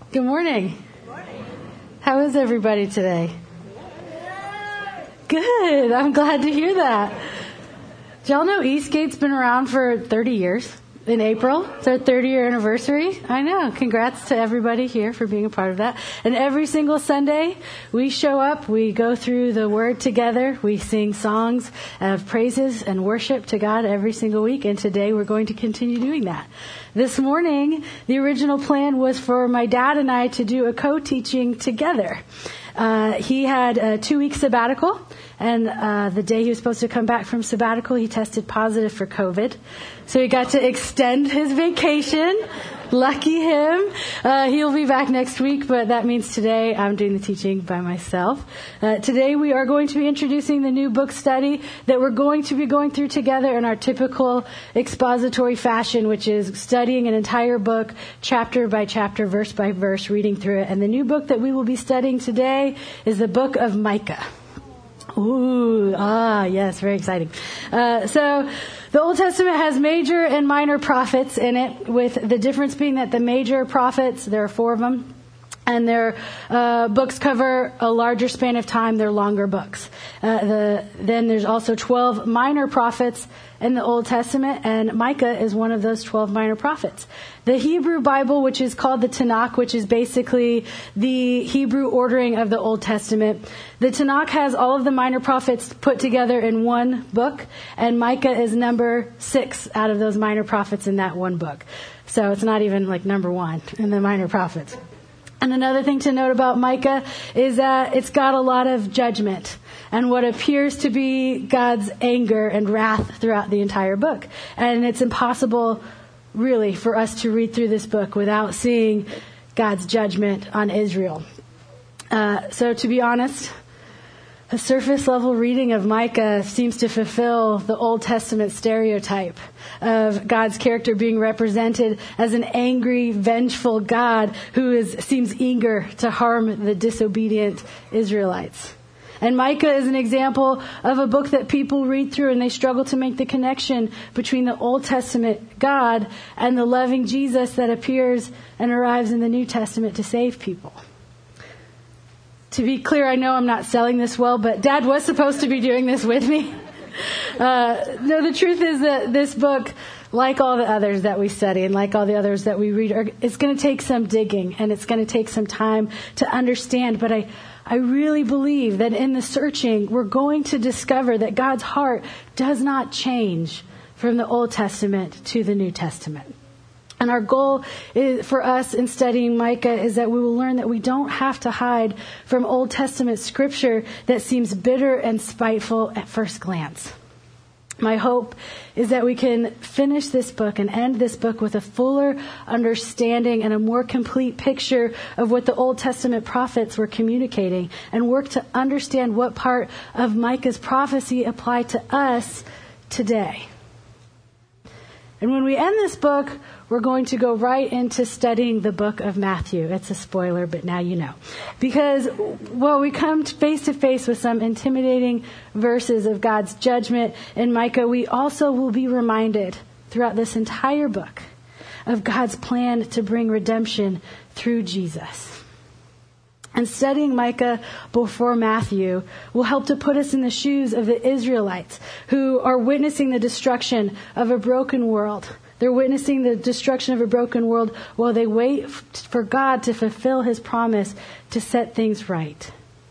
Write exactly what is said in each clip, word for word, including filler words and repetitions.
Good morning. Good morning. How is everybody today? Good. I'm glad to hear that. Do y'all know Eastgate's been around for thirty years? In April, it's our thirty-year anniversary. I know. Congrats to everybody here for being a part of that. And every single Sunday, we show up, we go through the Word together, we sing songs of praises and worship to God every single week, and today we're going to continue doing that. This morning, the original plan was for my dad and I to do a co-teaching together. Uh, he had a two-week sabbatical, and uh, the day he was supposed to come back from sabbatical, he tested positive for COVID. So he got to extend his vacation. Lucky him. Uh, he'll be back next week, but that means today I'm doing the teaching by myself. Uh, today we are going to be introducing the new book study that we're going to be going through together in our typical expository fashion, which is studying an entire book, chapter by chapter, verse by verse, reading through it. And the new book that we will be studying today is the book of Micah. Ooh, ah, yes, very exciting. Uh, so the Old Testament has major and minor prophets in it, with the difference being that the major prophets, there are four of them, and their uh, books cover a larger span of time. They're longer books. Uh, the, then there's also twelve minor prophets in the Old Testament, and Micah is one of those twelve minor prophets. The Hebrew Bible, which is called the Tanakh, which is basically the Hebrew ordering of the Old Testament. The Tanakh has all of the minor prophets put together in one book, and Micah is number six out of those minor prophets in that one book. So it's not even like number one in the minor prophets. And another thing to note about Micah is that it's got a lot of judgment and what appears to be God's anger and wrath throughout the entire book. And it's impossible, really, for us to read through this book without seeing God's judgment on Israel. Uh, so to be honest, a surface level reading of Micah seems to fulfill the Old Testament stereotype of God's character being represented as an angry, vengeful God who is, seems eager to harm the disobedient Israelites. And Micah is an example of a book that people read through and they struggle to make the connection between the Old Testament God and the loving Jesus that appears and arrives in the New Testament to save people. To be clear, I know I'm not selling this well, but Dad was supposed to be doing this with me. Uh, no, the truth is that this book, like all the others that we study and like all the others that we read, are, it's going to take some digging and it's going to take some time to understand. But I, I really believe that in the searching, we're going to discover that God's heart does not change from the Old Testament to the New Testament. And our goal is, for us in studying Micah is that we will learn that we don't have to hide from Old Testament scripture that seems bitter and spiteful at first glance. My hope is that we can finish this book and end this book with a fuller understanding and a more complete picture of what the Old Testament prophets were communicating, and work to understand what part of Micah's prophecy apply to us today. And when we end this book, we're going to go right into studying the book of Matthew. It's a spoiler, but now you know. Because, well, we come face to face with some intimidating verses of God's judgment in Micah. We also will be reminded throughout this entire book of God's plan to bring redemption through Jesus. And studying Micah before Matthew will help to put us in the shoes of the Israelites who are witnessing the destruction of a broken world. They're witnessing the destruction of a broken world while they wait for God to fulfill his promise to set things right.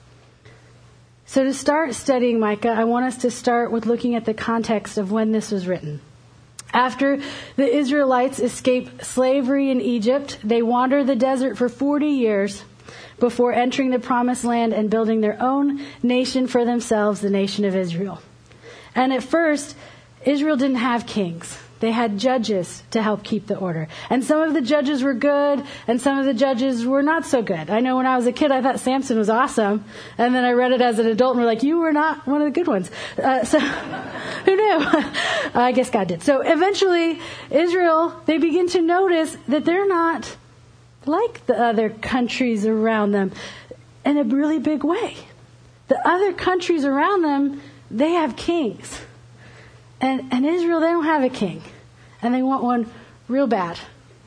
So to start studying Micah, I want us to start with looking at the context of when this was written. After the Israelites escape slavery in Egypt, they wander the desert for forty years before entering the promised land and building their own nation for themselves, the nation of Israel. And at first, Israel didn't have kings. They had judges to help keep the order. And some of the judges were good, and some of the judges were not so good. I know when I was a kid, I thought Samson was awesome. And then I read it as an adult, and we're like, you were not one of the good ones. Uh, so, who knew? I guess God did. So eventually, Israel, they begin to notice that they're not like the other countries around them in a really big way. The other countries around them, they have kings. And, and Israel, they don't have a king. And they want one real bad.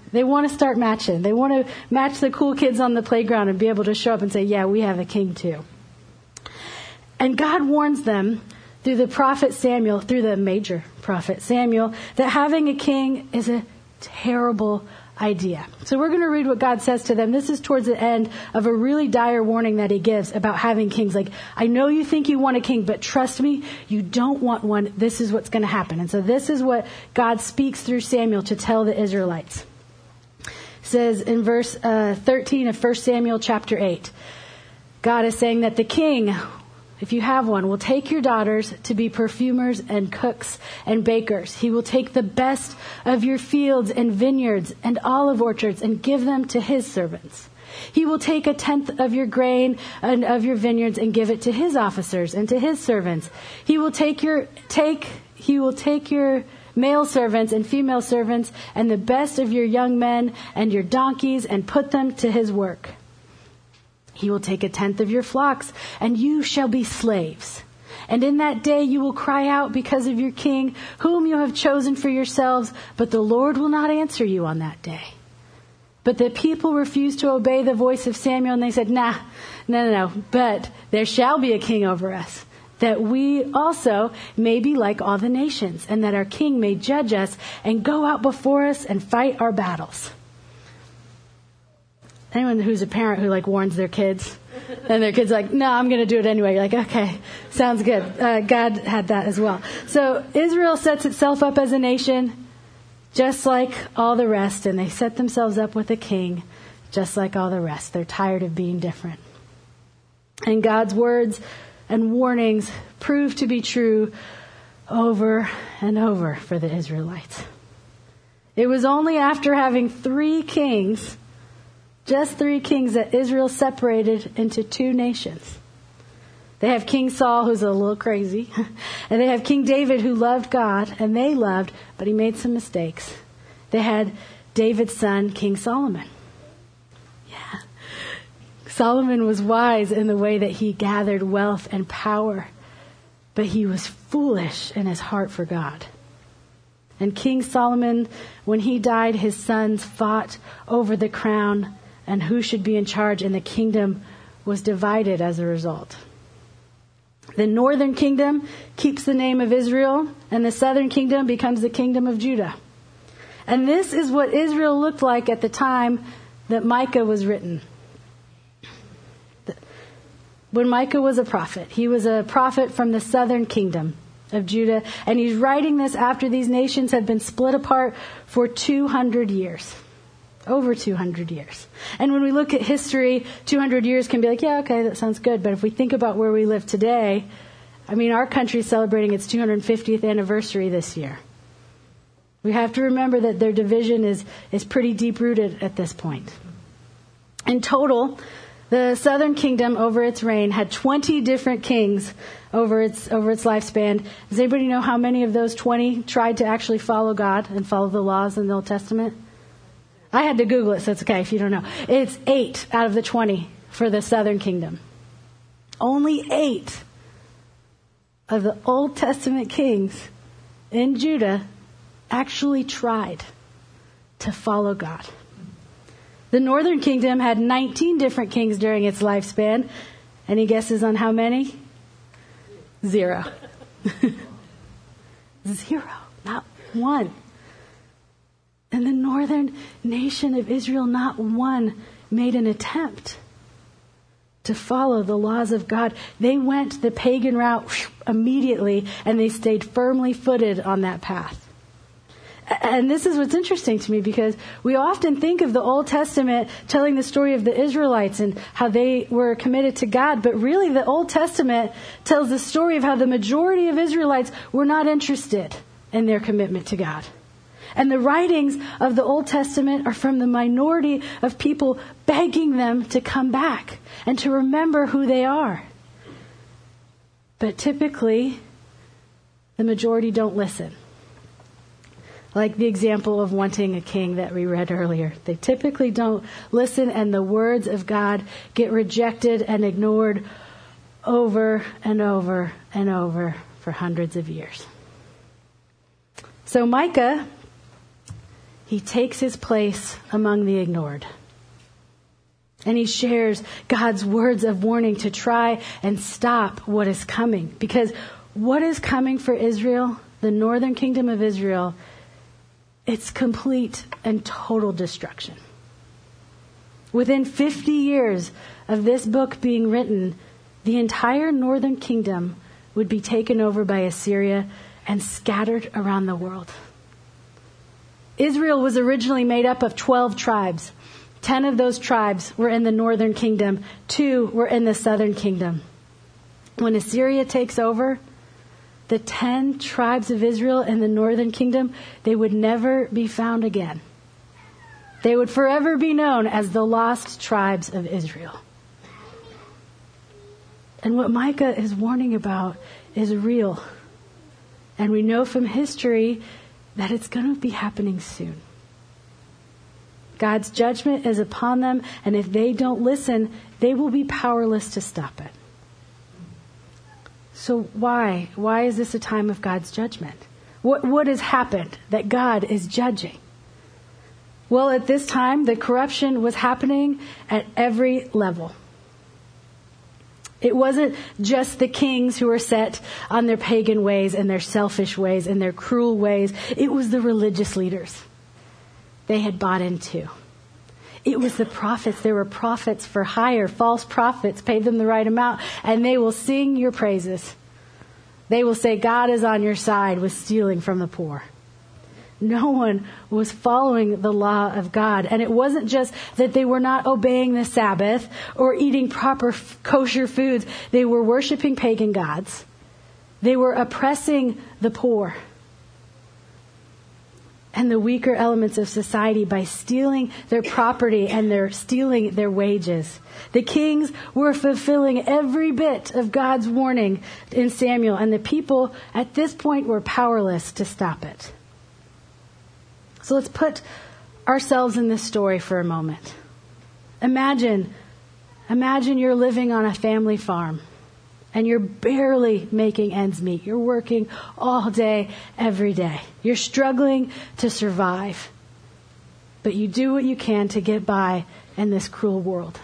They want to start matching. They want to match the cool kids on the playground and be able to show up and say, yeah, we have a king too. And God warns them through the prophet Samuel, through the major prophet Samuel, that having a king is a terrible idea. So we're going to read what God says to them. This is towards the end of a really dire warning that he gives about having kings. Like, I know you think you want a king, but trust me, you don't want one. This is what's going to happen. And so this is what God speaks through Samuel to tell the Israelites. It says in verse uh, thirteen of First Samuel chapter eight, God is saying that the king, if you have one, will take your daughters to be perfumers and cooks and bakers. He will take the best of your fields and vineyards and olive orchards and give them to his servants. He will take a tenth of your grain and of your vineyards and give it to his officers and to his servants. He will take your take he will take your male servants and female servants and the best of your young men and your donkeys and put them to his work. He will take a tenth of your flocks, and you shall be slaves. And in that day you will cry out because of your king, whom you have chosen for yourselves, but the Lord will not answer you on that day. But the people refused to obey the voice of Samuel, and they said, nah, no, no, no, but there shall be a king over us, that we also may be like all the nations, and that our king may judge us and go out before us and fight our battles. Anyone who's a parent who like warns their kids and their kid's like, no, I'm going to do it anyway. You're like, okay, sounds good. Uh, God had that as well. So Israel sets itself up as a nation just like all the rest. And they set themselves up with a king just like all the rest. They're tired of being different. And God's words and warnings prove to be true over and over for the Israelites. It was only after having three kings Just three kings that Israel separated into two nations. They have King Saul, who's a little crazy. And they have King David, who loved God, and they loved, but he made some mistakes. They had David's son, King Solomon. Yeah. Solomon was wise in the way that he gathered wealth and power, but he was foolish in his heart for God. And King Solomon, when he died, his sons fought over the crown and who should be in charge, and the kingdom was divided as a result. The northern kingdom keeps the name of Israel, and the southern kingdom becomes the kingdom of Judah. And this is what Israel looked like at the time that Micah was written. When Micah was a prophet, he was a prophet from the southern kingdom of Judah, and he's writing this after these nations had been split apart for two hundred years. Over two hundred years. And when we look at history, two hundred years can be like, yeah, okay, that sounds good. But if we think about where we live today, I mean, our country is celebrating its two hundred fiftieth anniversary this year. We have to remember that their division is, is pretty deep-rooted at this point. In total, the southern kingdom over its reign had twenty different kings over its over its lifespan. Does anybody know how many of those twenty tried to actually follow God and follow the laws in the Old Testament? I had to Google it, so it's okay if you don't know. It's eight out of the twenty for the southern kingdom. Only eight of the Old Testament kings in Judah actually tried to follow God. The northern kingdom had nineteen different kings during its lifespan. Any guesses on how many? Zero. Zero. Not one. And the northern nation of Israel, not one made an attempt to follow the laws of God. They went the pagan route immediately, and they stayed firmly footed on that path. And this is what's interesting to me, because we often think of the Old Testament telling the story of the Israelites and how they were committed to God. But really, the Old Testament tells the story of how the majority of Israelites were not interested in their commitment to God. And the writings of the Old Testament are from the minority of people begging them to come back and to remember who they are. But typically, the majority don't listen. Like the example of wanting a king that we read earlier. They typically don't listen, and the words of God get rejected and ignored over and over and over for hundreds of years. So Micah, he takes his place among the ignored. And he shares God's words of warning to try and stop what is coming. Because what is coming for Israel, the northern kingdom of Israel, it's complete and total destruction. Within fifty years of this book being written, the entire northern kingdom would be taken over by Assyria and scattered around the world. Israel was originally made up of twelve tribes. Ten of those tribes were in the northern kingdom. Two were in the southern kingdom. When Assyria takes over, the ten tribes of Israel in the northern kingdom, they would never be found again. They would forever be known as the lost tribes of Israel. And what Micah is warning about is real. And we know from history that it's going to be happening soon. God's judgment is upon them, and if they don't listen, they will be powerless to stop it. So why? Why is this a time of God's judgment? What, what has happened that God is judging? Well, at this time, the corruption was happening at every level. It wasn't just the kings who were set on their pagan ways and their selfish ways and their cruel ways. It was the religious leaders. They had bought in too. It was the prophets. There were prophets for hire, false prophets. Pay them the right amount, and they will sing your praises. They will say, God is on your side with stealing from the poor. No one was following the law of God. And it wasn't just that they were not obeying the Sabbath or eating proper kosher foods. They were worshiping pagan gods. They were oppressing the poor and the weaker elements of society by stealing their property and their stealing their wages. The kings were fulfilling every bit of God's warning in Samuel, and the people at this point were powerless to stop it. So let's put ourselves in this story for a moment. Imagine, imagine you're living on a family farm and you're barely making ends meet. You're working all day, every day. You're struggling to survive, but you do what you can to get by in this cruel world.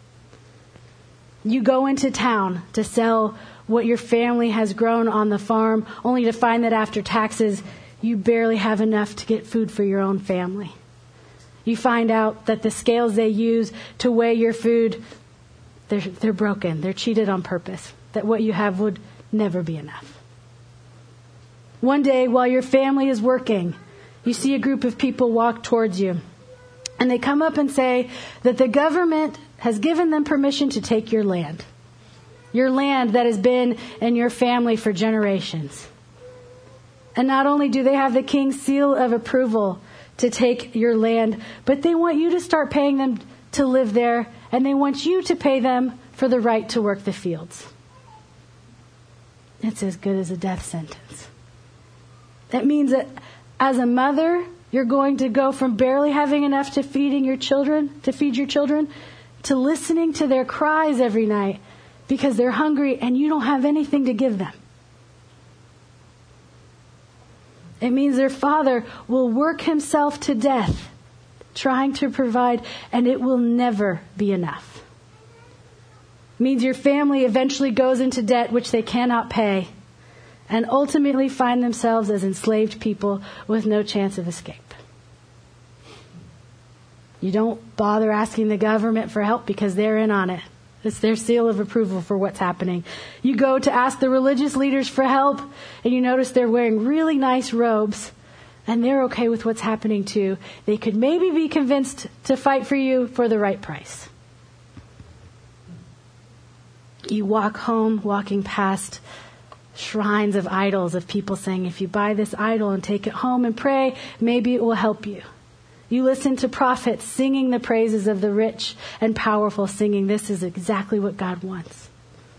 You go into town to sell what your family has grown on the farm, only to find that after taxes, you barely have enough to get food for your own family. You find out that the scales they use to weigh your food, they're, they're broken. They're cheated on purpose. That what you have would never be enough. One day, while your family is working, you see a group of people walk towards you. And they come up and say that the government has given them permission to take your land. Your land that has been in your family for generations. And not only do they have the king's seal of approval to take your land, but they want you to start paying them to live there, and they want you to pay them for the right to work the fields. It's as good as a death sentence. That means that as a mother, you're going to go from barely having enough to feeding your children, to feed your children, to listening to their cries every night because they're hungry and you don't have anything to give them. It means their father will work himself to death trying to provide, and it will never be enough. It means your family eventually goes into debt which they cannot pay and ultimately find themselves as enslaved people with no chance of escape. You don't bother asking the government for help because they're in on it. It's their seal of approval for what's happening. You go to ask the religious leaders for help, and you notice they're wearing really nice robes, and they're okay with what's happening too. They could maybe be convinced to fight for you for the right price. You walk home, walking past shrines of idols, of people saying, if you buy this idol and take it home and pray, maybe it will help you. You listen to prophets singing the praises of the rich and powerful, singing, this is exactly what God wants.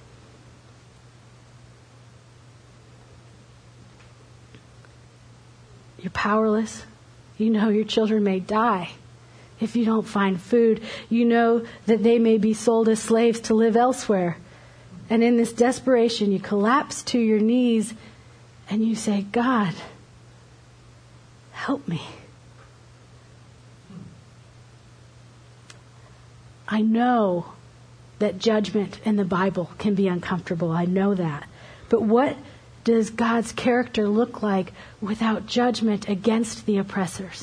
You're powerless. You know your children may die if you don't find food. You know that they may be sold as slaves to live elsewhere. And in this desperation, you collapse to your knees and you say, God, help me. I know that judgment in the Bible can be uncomfortable. I know that. But what does God's character look like without judgment against the oppressors?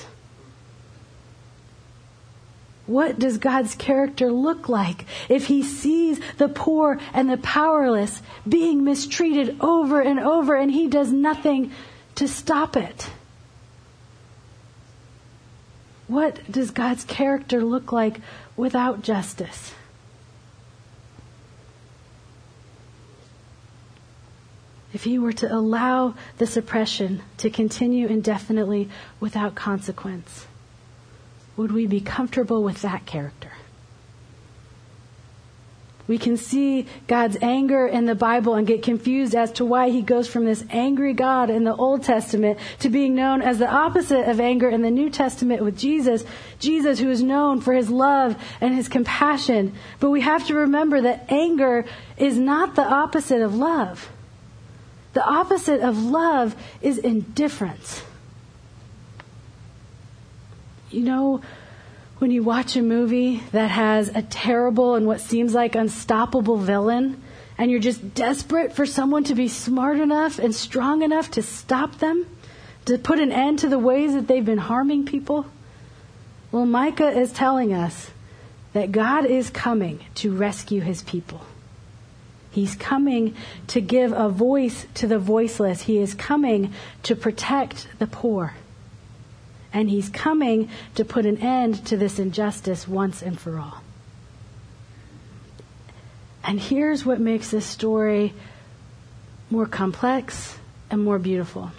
What does God's character look like if he sees the poor and the powerless being mistreated over and over and he does nothing to stop it? What does God's character look like without justice? If he were to allow this oppression to continue indefinitely without consequence, would we be comfortable with that character? We can see God's anger in the Bible and get confused as to why he goes from this angry God in the Old Testament to being known as the opposite of anger in the New Testament with Jesus. Jesus, who is known for his love and his compassion. But we have to remember that anger is not the opposite of love. The opposite of love is indifference. You know, when you watch a movie that has a terrible and what seems like unstoppable villain, and you're just desperate for someone to be smart enough and strong enough to stop them, to put an end to the ways that they've been harming people? Well, Micah is telling us that God is coming to rescue his people. He's coming to give a voice to the voiceless. He is coming to protect the poor. And he's coming to put an end to this injustice once and for all. And here's what makes this story more complex and more beautiful.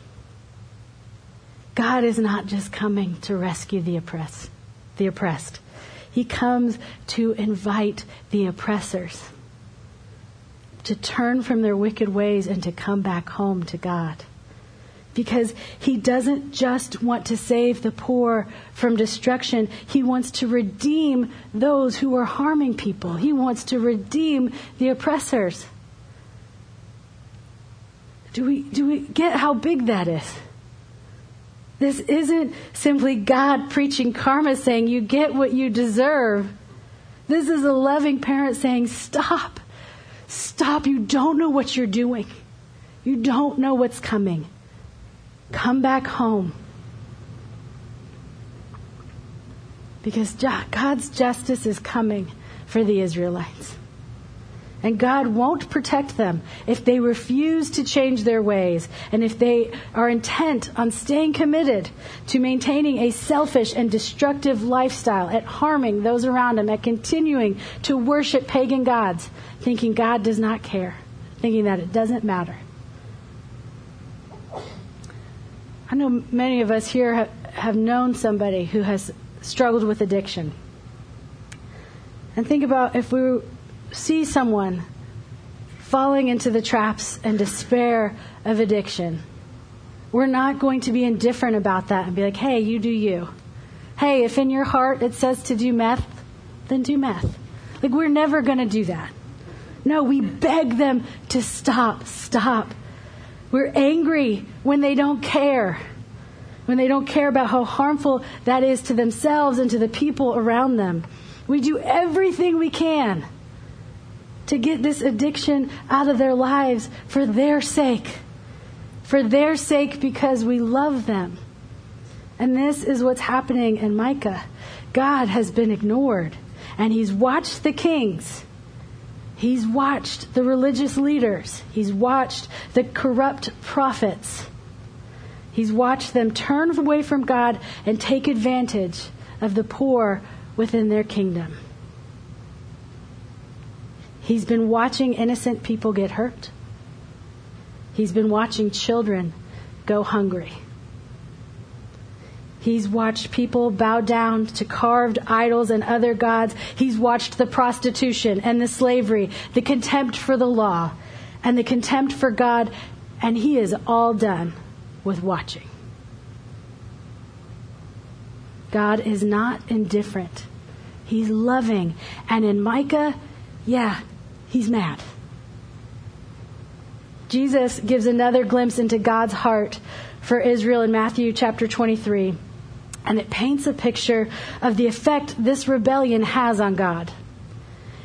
God is not just coming to rescue the oppressed, the oppressed. He comes to invite the oppressors to turn from their wicked ways and to come back home to God. Because he doesn't just want to save the poor from destruction. He wants to redeem those who are harming people. He wants to redeem the oppressors. Do we, do we get how big that is? This isn't simply God preaching karma, saying you get what you deserve. This is a loving parent saying, stop. Stop. You don't know what you're doing. You don't know what's coming. Come back home. Because God's justice is coming for the Israelites. And God won't protect them if they refuse to change their ways and if they are intent on staying committed to maintaining a selfish and destructive lifestyle, at harming those around them, at continuing to worship pagan gods, thinking God does not care, thinking that it doesn't matter. I know many of us here have, have known somebody who has struggled with addiction. And think about if we see someone falling into the traps and despair of addiction. We're not going to be indifferent about that and be like, hey, you do you. Hey, if in your heart it says to do meth, then do meth. Like, we're never going to do that. No, we beg them to stop, stop. We're angry when they don't care. When they don't care about how harmful that is to themselves and to the people around them. We do everything we can to get this addiction out of their lives for their sake. For their sake, because we love them. And this is what's happening in Micah. God has been ignored. And he's watched the kings. He's watched the religious leaders. He's watched the corrupt prophets. He's watched them turn away from God and take advantage of the poor within their kingdom. He's been watching innocent people get hurt. He's been watching children go hungry. He's watched people bow down to carved idols and other gods. He's watched the prostitution and the slavery, the contempt for the law, and the contempt for God. And he is all done with watching. God is not indifferent. He's loving. And in Micah, yeah, he's mad. Jesus gives another glimpse into God's heart for Israel in Matthew chapter twenty-three. And it paints a picture of the effect this rebellion has on God.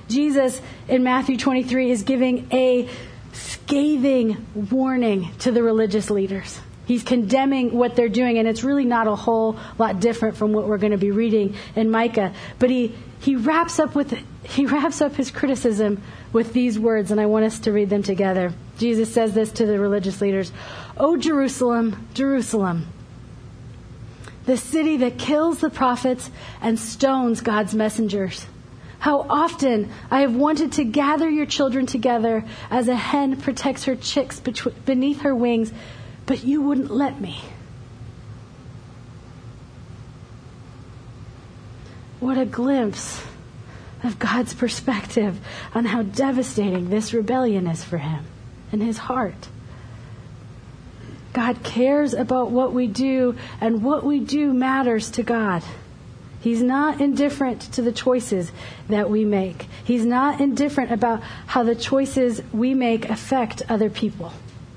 Jesus in Matthew twenty-three is giving a scathing warning to the religious leaders. He's condemning what they're doing, and it's really not a whole lot different from what we're going to be reading in Micah. But he, he wraps up with he wraps up his criticism with these words, and I want us to read them together. Jesus says this to the religious leaders: "O Jerusalem, Jerusalem, the city that kills the prophets and stones God's messengers. How often I have wanted to gather your children together as a hen protects her chicks betw- beneath her wings, but you wouldn't let me." What a glimpse of God's perspective on how devastating this rebellion is for him and his heart. God cares about what we do, and what we do matters to God. He's not indifferent to the choices that we make. He's not indifferent about how the choices we make affect other people.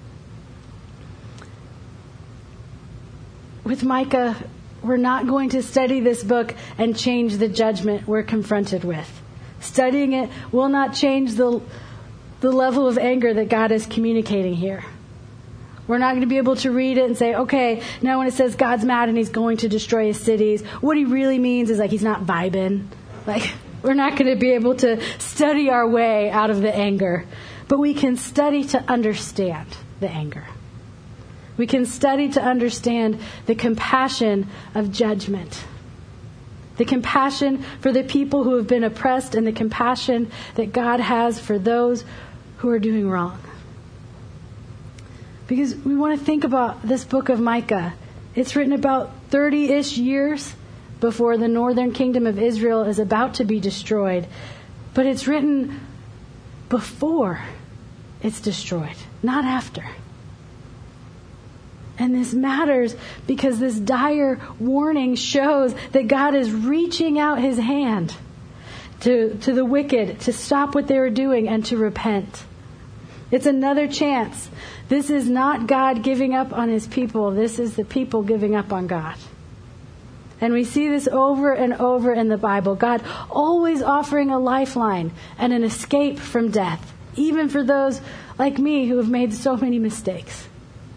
With Micah, we're not going to study this book and change the judgment we're confronted with. Studying it will not change the, the level of anger that God is communicating here. We're not going to be able to read it and say, okay, now when it says God's mad and he's going to destroy his cities, what he really means is like he's not vibing. Like, we're not going to be able to study our way out of the anger. But we can study to understand the anger. We can study to understand the compassion of judgment. The compassion for the people who have been oppressed, and the compassion that God has for those who are doing wrong. Because we want to think about this book of Micah. It's written about thirty-ish years before the northern kingdom of Israel is about to be destroyed. But it's written before it's destroyed, not after. And this matters because this dire warning shows that God is reaching out his hand to, to the wicked to stop what they were doing and to repent. It's another chance. This is not God giving up on his people. This is the people giving up on God. And we see this over and over in the Bible. God always offering a lifeline and an escape from death, even for those like me who have made so many mistakes.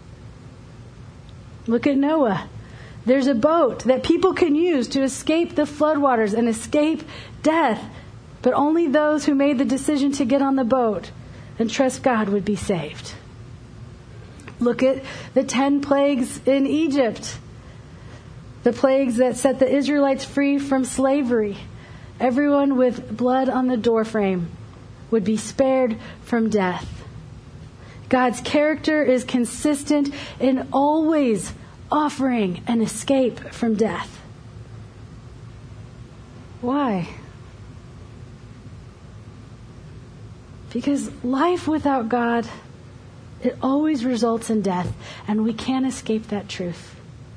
Look at Noah. There's a boat that people can use to escape the floodwaters and escape death. But only those who made the decision to get on the boat and trust God would be saved. Look at the ten plagues in Egypt. The plagues that set the Israelites free from slavery. Everyone with blood on the doorframe would be spared from death. God's character is consistent in always offering an escape from death. Why? Because life without God, it always results in death, and we can't escape that truth.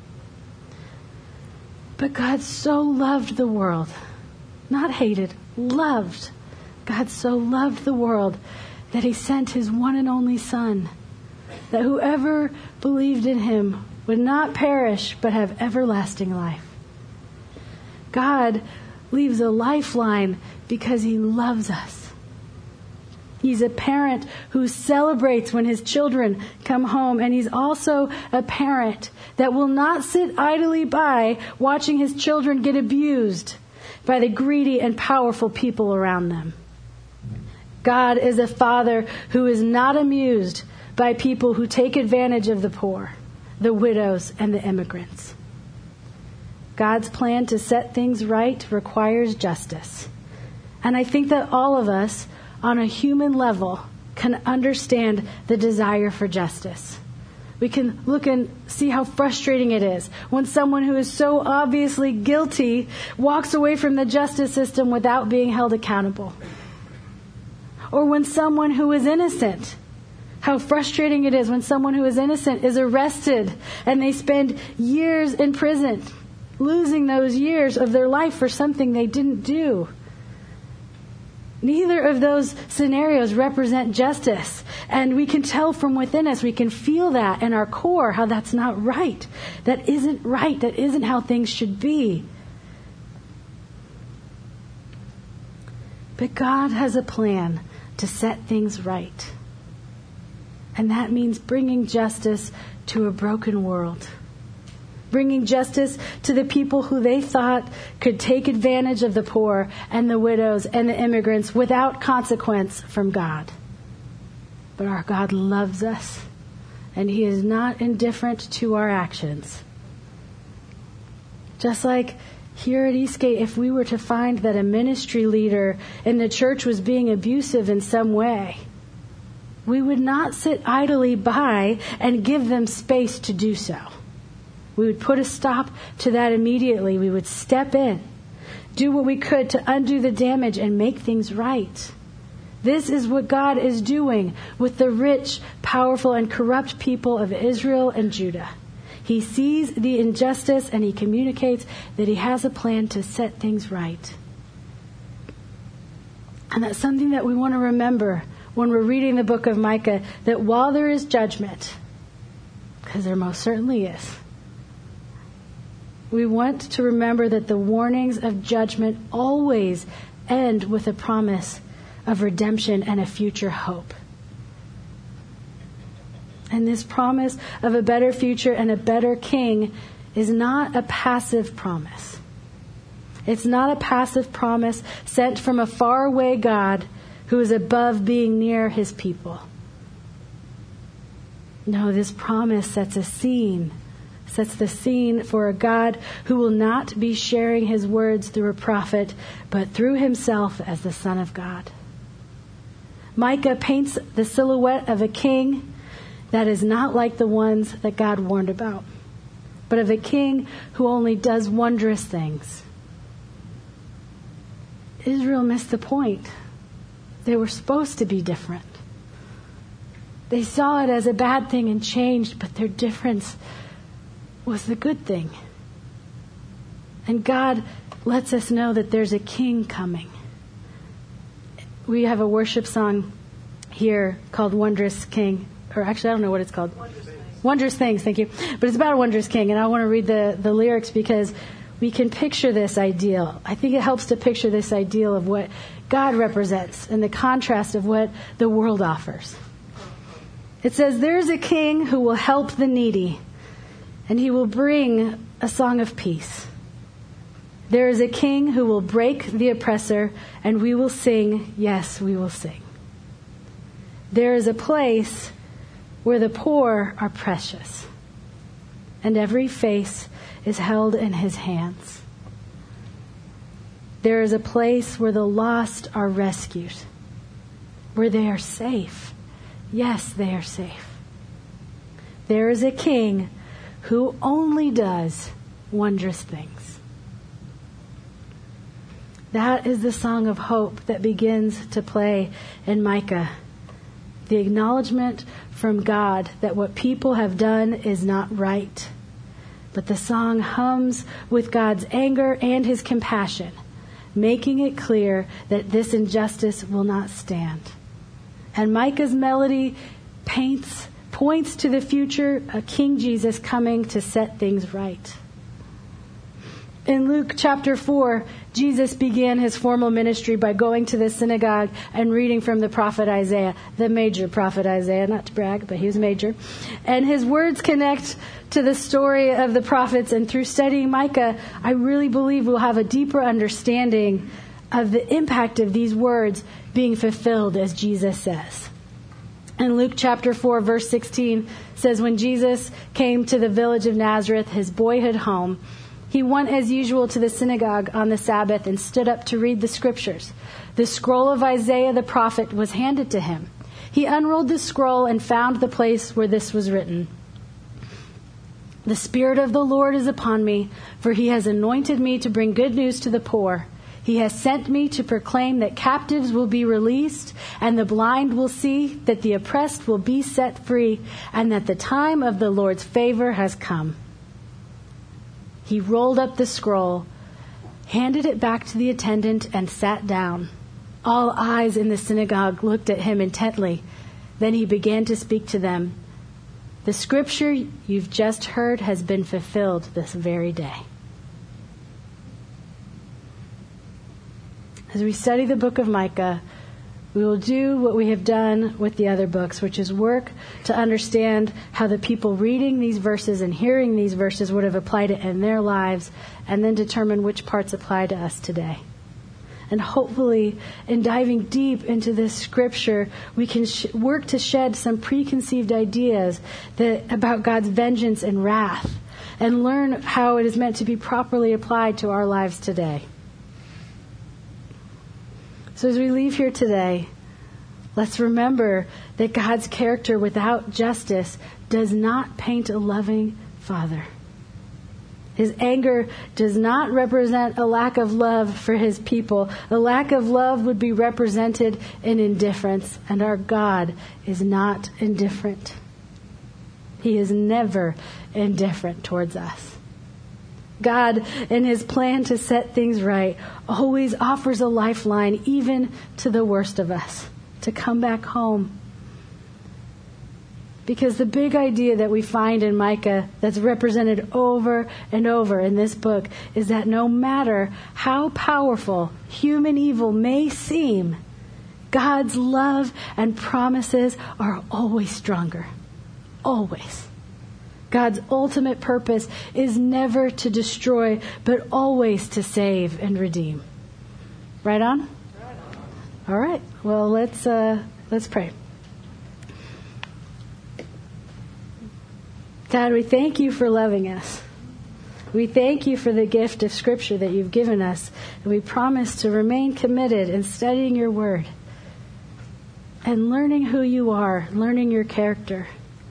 But God so loved the world, not hated, loved. God so loved the world that he sent his one and only Son, that whoever believed in him would not perish but have everlasting life. God leaves a lifeline because he loves us. He's a parent who celebrates when his children come home, and he's also a parent that will not sit idly by watching his children get abused by the greedy and powerful people around them. God is a father who is not amused by people who take advantage of the poor, the widows, and the immigrants. God's plan to set things right requires justice. And I think that all of us, on a human level, can understand the desire for justice. We can look and see how frustrating it is when someone who is so obviously guilty walks away from the justice system without being held accountable. Or when someone who is innocent, how frustrating it is when someone who is innocent is arrested and they spend years in prison, losing those years of their life for something they didn't do. Neither of those scenarios represent justice. And we can tell from within us, we can feel that in our core, how that's not right. That isn't right. That isn't how things should be. But God has a plan to set things right. And that means bringing justice to a broken world. Bringing justice to the people who they thought could take advantage of the poor and the widows and the immigrants without consequence from God. But our God loves us, and He is not indifferent to our actions. Just like here at Eastgate, if we were to find that a ministry leader in the church was being abusive in some way, we would not sit idly by and give them space to do so. We would put a stop to that immediately. We would step in, do what we could to undo the damage and make things right. This is what God is doing with the rich, powerful, and corrupt people of Israel and Judah. He sees the injustice and He communicates that He has a plan to set things right. And that's something that we want to remember when we're reading the book of Micah, that while there is judgment, because there most certainly is, we want to remember that the warnings of judgment always end with a promise of redemption and a future hope. And this promise of a better future and a better king is not a passive promise. It's not a passive promise sent from a faraway God who is above being near His people. No, this promise sets a scene, sets the scene for a God who will not be sharing His words through a prophet, but through Himself as the Son of God. Micah paints the silhouette of a king that is not like the ones that God warned about, but of a king who only does wondrous things. Israel missed the point. They were supposed to be different. They saw it as a bad thing and changed, but their difference was the good thing. And God lets us know that there's a king coming. We have a worship song here called Wondrous King. Or actually, I don't know what it's called. Wondrous Things. Wondrous Things, thank you. But it's about a wondrous king, and I want to read the, the lyrics because we can picture this ideal. I think it helps to picture this ideal of what God represents and the contrast of what the world offers. It says, "There's a king who will help the needy, and He will bring a song of peace. There is a king who will break the oppressor, and we will sing, yes, we will sing. There is a place where the poor are precious, and every face is held in His hands. There is a place where the lost are rescued, where they are safe. Yes, they are safe. There is a king who only does wondrous things." That is the song of hope that begins to play in Micah. The acknowledgement from God that what people have done is not right. But the song hums with God's anger and His compassion, making it clear that this injustice will not stand. And Micah's melody paints, points to the future, a King Jesus coming to set things right. In Luke chapter four, Jesus began His formal ministry by going to the synagogue and reading from the prophet Isaiah, the major prophet Isaiah, not to brag, but he was major. And his words connect to the story of the prophets, and through studying Micah, I really believe we'll have a deeper understanding of the impact of these words being fulfilled as Jesus says. In Luke chapter four, verse sixteen says, "When Jesus came to the village of Nazareth, his boyhood home, he went as usual to the synagogue on the Sabbath and stood up to read the scriptures. The scroll of Isaiah the prophet was handed to him. He unrolled the scroll and found the place where this was written. 'The Spirit of the Lord is upon me, for He has anointed me to bring good news to the poor. He has sent me to proclaim that captives will be released and the blind will see, that the oppressed will be set free, and that the time of the Lord's favor has come.' He rolled up the scroll, handed it back to the attendant, and sat down. All eyes in the synagogue looked at him intently. Then he began to speak to them. 'The scripture you've just heard has been fulfilled this very day.'" As we study the book of Micah, we will do what we have done with the other books, which is work to understand how the people reading these verses and hearing these verses would have applied it in their lives, and then determine which parts apply to us today. And hopefully, in diving deep into this scripture, we can sh- work to shed some preconceived ideas that, about God's vengeance and wrath, and learn how it is meant to be properly applied to our lives today. So as we leave here today, let's remember that God's character without justice does not paint a loving Father. His anger does not represent a lack of love for his people. A lack of love would be represented in indifference, and our God is not indifferent. He is never indifferent towards us. God, in his plan to set things right, always offers a lifeline even to the worst of us, to come back home. Because the big idea that we find in Micah that's represented over and over in this book is that no matter how powerful human evil may seem, God's love and promises are always stronger. Always. God's ultimate purpose is never to destroy, but always to save and redeem. Right on? All right. Well, let's uh, let's pray. God, we thank you for loving us. We thank you for the gift of Scripture that you've given us, and we promise to remain committed in studying your word and learning who you are, learning your character.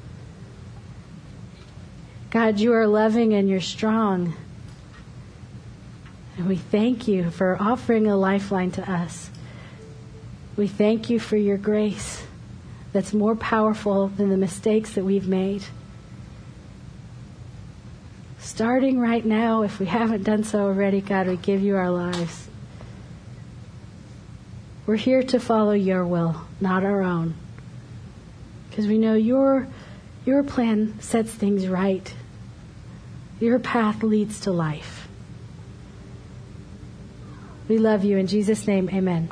God, you are loving and you're strong. And we thank you for offering a lifeline to us. We thank you for your grace that's more powerful than the mistakes that we've made. Starting right now, if we haven't done so already, God, we give you our lives. We're here to follow your will, not our own. Because we know your, your plan sets things right. Your path leads to life. We love you. In Jesus' name, amen.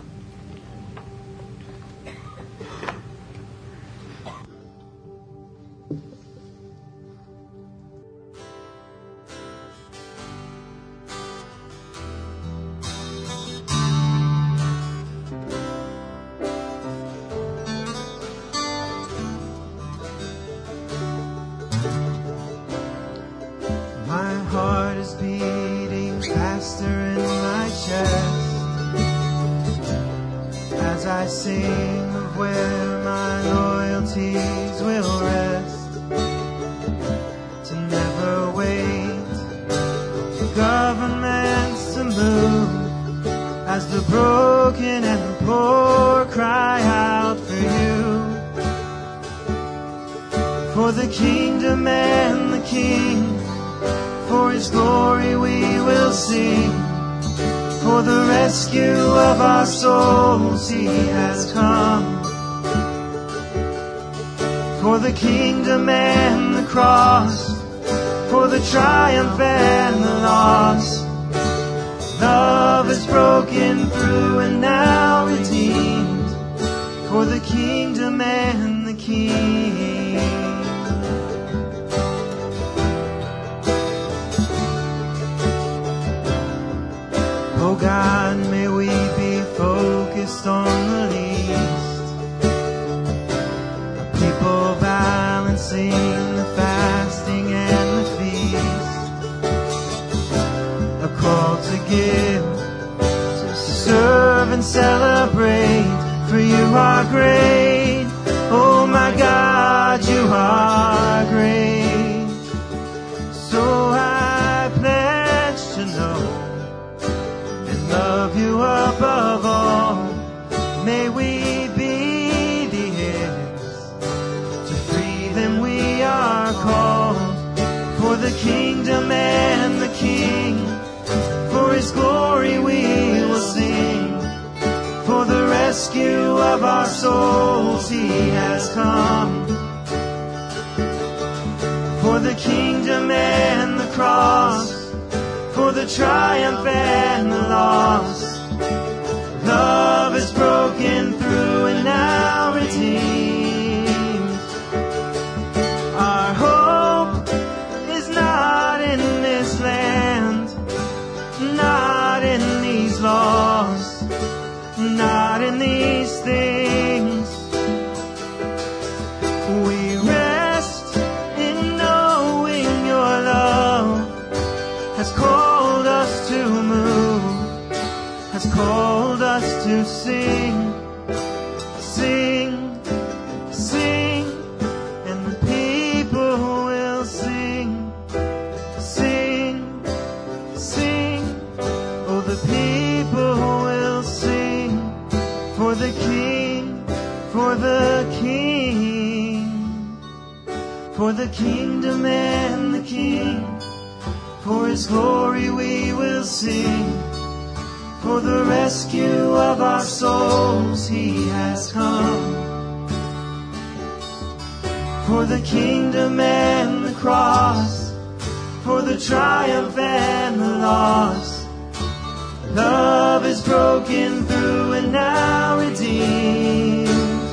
He has come for the kingdom and the cross, for the triumph and the loss. Love is broken through and now redeemed for the kingdom and the King. Oh God, may we be focused on the least, a people balancing the fasting and the feast, a call to give, to serve and celebrate, for you are great, oh my God, you are great. So I pledge to know and love you above all. May we be the heirs, to free them we are called, for the kingdom and the King, for his glory we will sing, for the rescue of our souls he has come, for the kingdom and the cross, for the triumph and the loss. Love is broken through and now redeemed. Our hope is not in this land, not in these laws, not in these things. We rest in knowing your love has called us to move, has called us to sing, sing, sing, and the people will sing, sing, sing, oh the people will sing, for the King, for the King, for the kingdom and the King, for His glory we will sing. For the rescue of our souls He has come. For the kingdom and the cross, for the triumph and the loss. Love is broken through and now redeemed.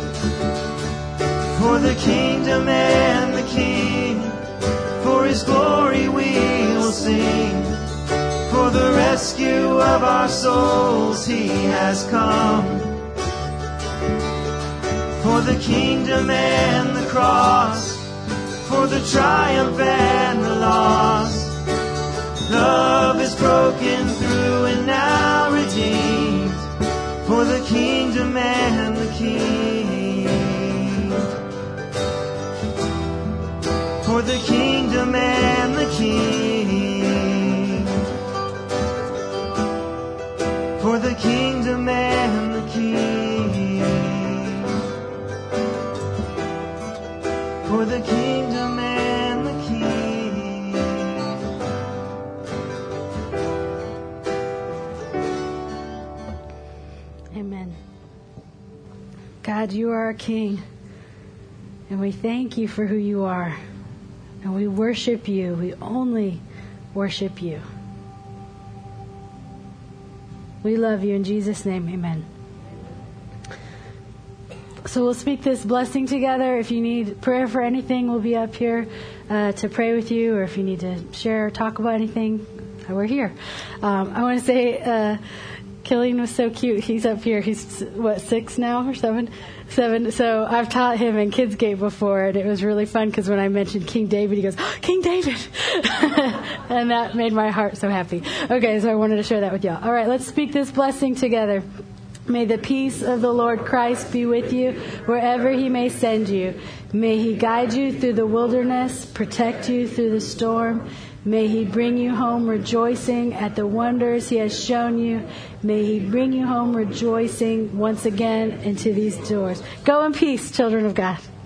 For the kingdom and the King, for His glory we will sing. For the rescue of our souls He has come. For the kingdom and the cross, for the triumph and the loss. Love is broken through and now redeemed. For the kingdom and the King, for the kingdom and the King, for the kingdom and the King, for the kingdom and the King. Amen. God, you are our King, and we thank you for who you are, and we worship you. We only worship you. We love you in Jesus' name. Amen. So we'll speak this blessing together. If you need prayer for anything, we'll be up here uh, to pray with you, or if you need to share or talk about anything, we're here. Um, I want to say uh, Killian was so cute. He's up here. He's, what, six now or seven? Seven. So I've taught him in Kids Gate before, and it was really fun because when I mentioned King David, he goes, oh, King David! And that made my heart so happy. Okay, so I wanted to share that with y'all. All right, let's speak this blessing together. May the peace of the Lord Christ be with you wherever He may send you. May He guide you through the wilderness, protect you through the storm. May He bring you home rejoicing at the wonders He has shown you. May He bring you home rejoicing once again into these doors. Go in peace, children of God.